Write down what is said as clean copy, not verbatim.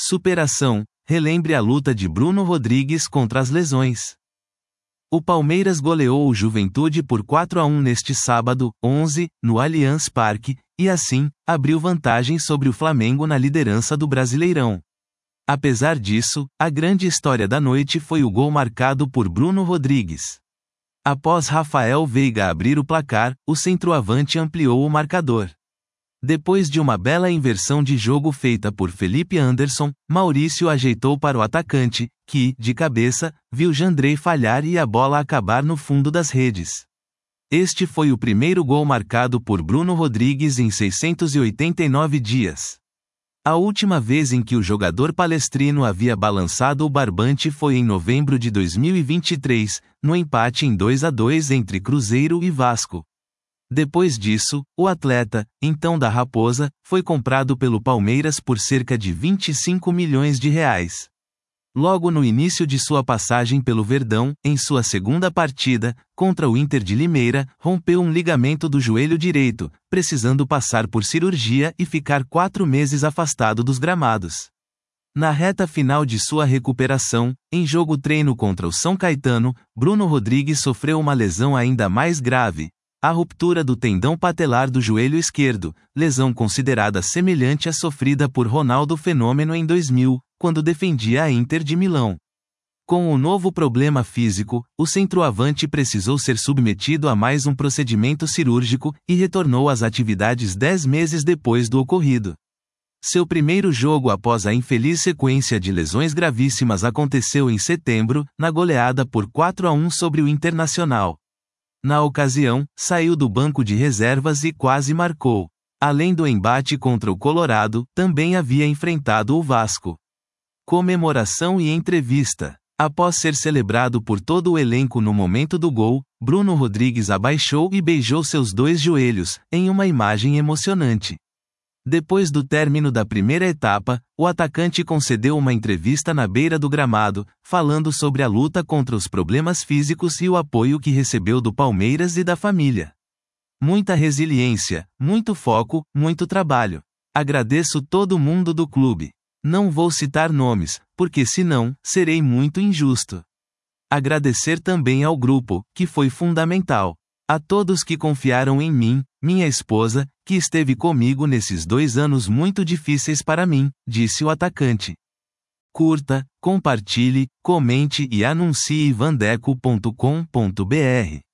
Superação. Relembre a luta de Bruno Rodrigues contra as lesões. O Palmeiras goleou o Juventude por 4-1 neste sábado, 11, no Allianz Parque, e assim, abriu vantagem sobre o Flamengo na liderança do Brasileirão. Apesar disso, a grande história da noite foi o gol marcado por Bruno Rodrigues. Após Rafael Veiga abrir o placar, o centroavante ampliou o marcador. Depois de uma bela inversão de jogo feita por Felipe Anderson, Maurício ajeitou para o atacante, que, de cabeça, viu Jandrei falhar e a bola acabar no fundo das redes. Este foi o primeiro gol marcado por Bruno Rodrigues em 689 dias. A última vez em que o jogador palestrino havia balançado o barbante foi em novembro de 2023, no empate em 2-2 entre Cruzeiro e Vasco. Depois disso, o atleta, então da Raposa, foi comprado pelo Palmeiras por cerca de 25 milhões de reais. Logo no início de sua passagem pelo Verdão, em sua segunda partida, contra o Inter de Limeira, rompeu um ligamento do joelho direito, precisando passar por cirurgia e ficar 4 meses afastado dos gramados. Na reta final de sua recuperação, em jogo-treino contra o São Caetano, Bruno Rodrigues sofreu uma lesão ainda mais grave: a ruptura do tendão patelar do joelho esquerdo, lesão considerada semelhante à sofrida por Ronaldo Fenômeno em 2000, quando defendia a Inter de Milão. Com o novo problema físico, o centroavante precisou ser submetido a mais um procedimento cirúrgico e retornou às atividades 10 meses depois do ocorrido. Seu primeiro jogo após a infeliz sequência de lesões gravíssimas aconteceu em setembro, na goleada por 4-1 sobre o Internacional. Na ocasião, saiu do banco de reservas e quase marcou. Além do embate contra o Colorado, também havia enfrentado o Vasco. Comemoração e entrevista. Após ser celebrado por todo o elenco no momento do gol, Bruno Rodrigues abaixou e beijou seus 2 joelhos, em uma imagem emocionante. Depois do término da primeira etapa, o atacante concedeu uma entrevista na beira do gramado, falando sobre a luta contra os problemas físicos e o apoio que recebeu do Palmeiras e da família. Muita resiliência, muito foco, muito trabalho. Agradeço todo mundo do clube. Não vou citar nomes, porque senão, serei muito injusto. Agradecer também ao grupo, que foi fundamental. A todos que confiaram em mim, minha esposa, que esteve comigo nesses 2 anos muito difíceis para mim, disse o atacante. Curta, compartilhe, comente e anuncie vandeco.com.br.